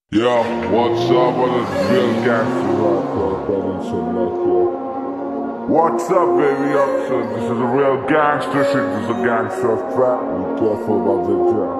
Yo, what's up? What is real gangster rock, What's up, baby? This is a real gangster shit. This is a gangster trap. Be careful about the trap.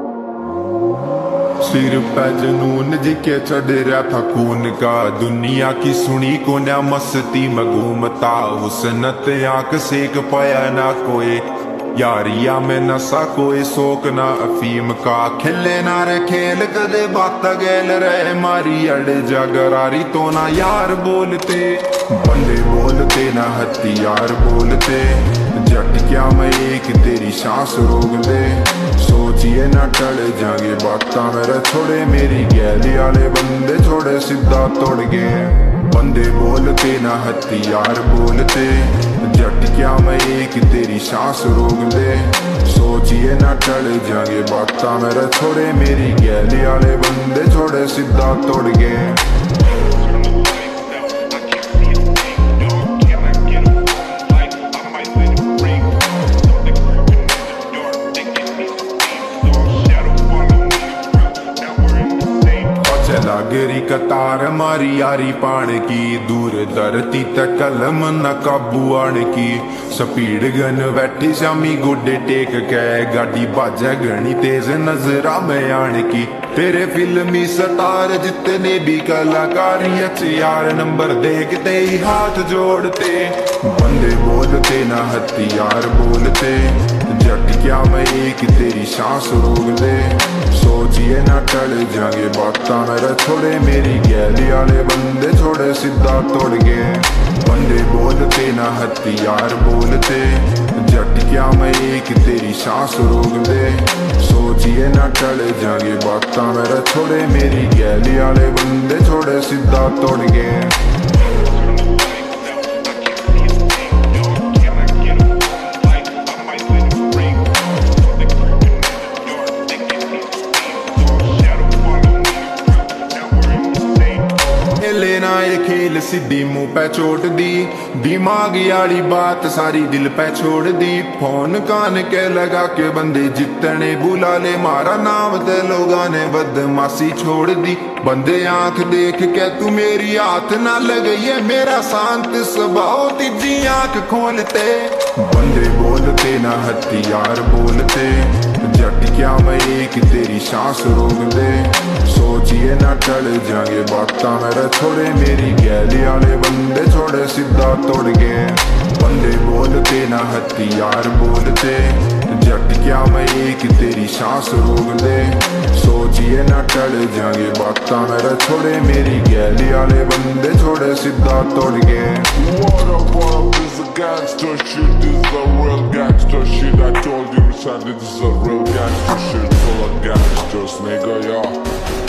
सिर पे जनून जिके चढ़ रहा था खून का, दुनिया की सुनी को न मस्ती में घूमता, हुस्नत आंख सेक पाया ना कोई, यारिया में नशा कोई शौक ना अफीम का, खेले ना रे खेल कदे बात गेल रहे मारी अड़ जागरारी तो ना यार बोलते, बंदे बोलते ना हथियार बोलते, जट क्या मैं एक तेरी सांस रोक दे, सोचिए ना टल जागे बात मेरे छोड़े, मेरी गैली आले बंदे छोड़े सीधा तोड़ गए, बंदे बोलते ना हथियार बोलते, जट क्या मैं एक तेरी सांस रोक दे, सोचिए ना टल जागे बात मेरे छोड़े, मेरी गैली आले बंदे छोड़े सीधा तोड़ गए। लागरी कतार मारी यारी पान की, दूर धरती तक कलम न काबू आन की, स्पीड गन बैठी शामी गोडे टेक के, गाड़ी बाजा घनी तेज नजरा में आन की, तेरे फिल्मी सतार जितने भी कलाकारी अच्छे यार नंबर देखते ही हाथ जोड़ते, बंदे बोलते ना हथियार बोलते, जट क्या मैं एक तेरी सांस रोक दे, सोचिए ना टल जागे बात मेरा छोड़े, मेरी गैली आले बंदे छोड़े सीधा तोड़ गए, बंदे बोलते ना हथियार बोलते, जट क्या मैं एक तेरी सांस रोक दे, सोचिए ना टल जागे बात मेरा छोड़े, मेरी गैली आले बंदे छोड़े सीधा तोड़ गए। लेना ये खेल सीधी मुंह पे चोट दी, दिमाग यारी बात सारी दिल पे छोड़ दी, फोन कान के लगा के बंदे जितने बुला ले, मारा नाम ते लोगा ने बदमाशी छोड़ दी, बंदे आंख देख के तू मेरी हाथ ना लगे, ये मेरा शांत स्वभाव तीजी आंख खोलते, बंदे बोलते ना हथियार बोलते, जट क्या मैं एक तेरी सांस रोक दे, सोचिए ना टल जागे बात मेरा छोड़े, मेरी गैली आले बंदे छोड़े सीधा तोड़ गए, बंदे बोलते ना हथियार बोलते, जट क्या मैं एक तेरी सांस रोक दे, सोचिए ना टल जागे बात मेरा छोड़े, मेरी गैली आले बंदे छोड़े सीधा तोड़ गए। This is a gangster shit. This is a real gangster shit. I told you, son, this is a real gangster shit full of gangsters, nigga, yeah.